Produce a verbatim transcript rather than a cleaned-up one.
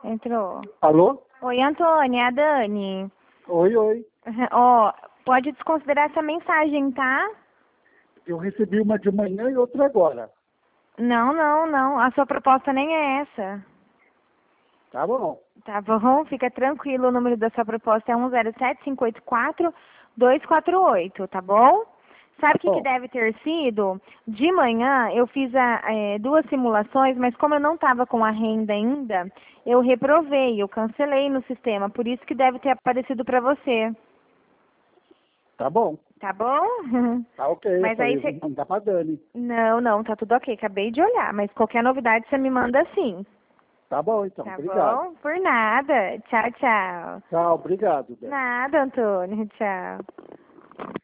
Entrou. Alô? Oi, Antônia, é a Dani. Oi, oi. Ó, pode desconsiderar essa mensagem, tá? Eu recebi uma de manhã e outra agora. Não, não, não. A sua proposta nem é essa. Tá bom. Tá bom? Fica tranquilo. O número da sua proposta é um zero sete cinco oito quatro dois quatro oito, tá bom? Sabe o que, que Bom, deve ter sido? De manhã eu fiz a, é, duas simulações, mas como eu não estava com a renda ainda, eu reprovei, eu cancelei no sistema. Por isso que deve ter aparecido para você. tá bom. Tá bom? Tá ok. Eu Mas aí falei, vou você... mandar pra Dani. Não, não, tá tudo ok. Acabei de olhar, mas qualquer novidade você me manda sim. Tá bom, então. Tá Obrigado. bom? Por nada. Tchau, tchau. Tchau, obrigado, Dani. Nada, Antônio. Tchau.